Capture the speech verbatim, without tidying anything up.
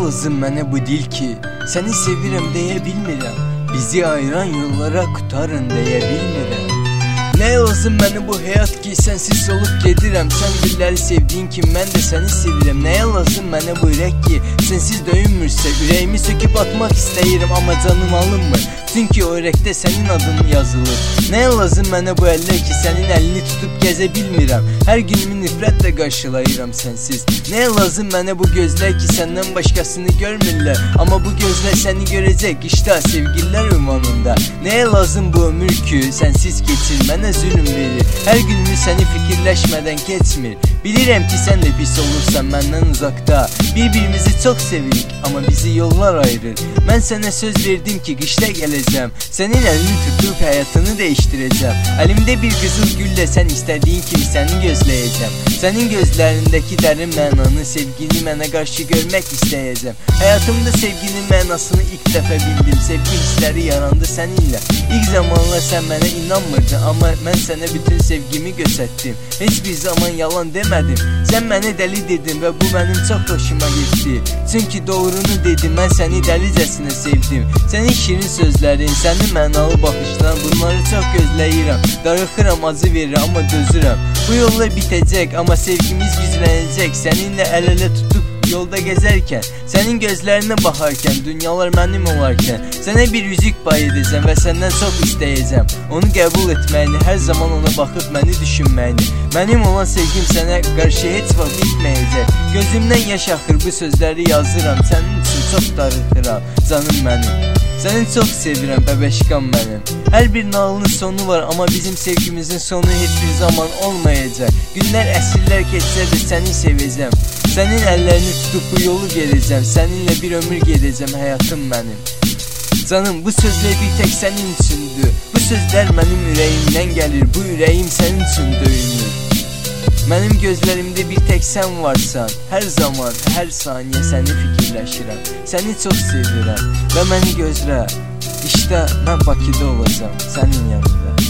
lazım mənə bu dil ki, səni sevirəm deyə bilmirəm. Bizi ayıran yollara qutarın deyə bilmirəm. Nə lazım mənə bu həyat ki, sənsiz olub gedirəm. Sən gülləri sevdiyin ki, mən də səni sevirəm. Nəyə lazım mənə bu ürək ki, sənsiz döyünmürsə, ürəyimi söküb atmaq istəyirəm, amma canım alınmır, çünki o ürəkdə sənin adın yazılır. Nəyə lazım mənə bu əllər ki, sənin əlini tutub gəzə bilmirəm. Hər günümü nifrətlə qarşılayıram sənsiz. Nəyə lazım mənə bu gözlər ki, səndən başqasını görmürlər, amma bu gözlər səni görəcək qışda, sevgililər ünvanında. Nəyə lazım bu ömür ki, sənsiz keçir, mənə zülüm verir. Hər günümü səni fikirləşmədən keçmir. Bilirəm ki, sən də pis olursan məndən uzaqda. Bir-birimizi çox sevirik, amma bizi yollar ayırır. Mən sənə söz verdim ki, qışda gələcəm, sənin əlini tutub həyatını dəyişdirəcəm. Əlimdə bir qızıl güllə sən istədiyin kimi səni gözləyəcəm. Sənin gözlərindəki dərin mənanı, sevgini mənə qarşı görmək istəyəcəm. Həyatımda sevginin mənasını ilk dəfə bildim. Sevgi hissləri yarandı səninlə. İlk zamanlar sən mənə inanmırdın, amma mən sənə bütün sevgimi göstərdim. Heç bir zaman yalan demədim. Sən mənə dəli dedin və bu mənim çox xoşuma getdi. Çünki doğrunu dedim, mən səni dəlicəsinə sevdim. Sənin şirin sözlərin, sənin mənalı baxışların, bunları çox gözləyirəm. Darıxıram, acı verir, amma dözürəm. Bu yollar bitəcək, amma sevgimiz güclənəcək. Səninlə əl-ələ tutub yolda gəzərkən, sənin gözlərinə baxarkən, dünyalar mənim olarkən, sənə bir üzük pay edəcəm və səndən çox istəyəcəm. Onu qəbul etməyini, hər zaman ona baxıb məni düşünməyini. Mənim olan sevgim sənə qarşı heç vaxt bitməyəcək. Gözümdən yaş axır, bu sözləri yazıram. Sənin üçün çox darıxıram, canım mənim. Səni çox sevirəm, bəbəşqam mənim. Hər bir nağılın sonu var, amma bizim sevgimizin sonu heç bir zaman olmayacaq. Günlər, əsrlər keçsə də səni sevəcəm. Sənin əllərini tutub bu yolu gedəcəm. Səninlə bir ömür gedəcəm, həyatım mənim. Canım, bu sözlər bir tək sənin üçündür. Bu sözlər mənim ürəyimdən gəlir. Bu ürəyim sənin üçün döyünür. Mənim gözlərimdə bir tək sən varsan. Hər zaman, hər saniyə səni fikirləşirəm. Səni çox sevirəm və məni gözlə. İşte mən Bakıda olacağım, sənin yanında.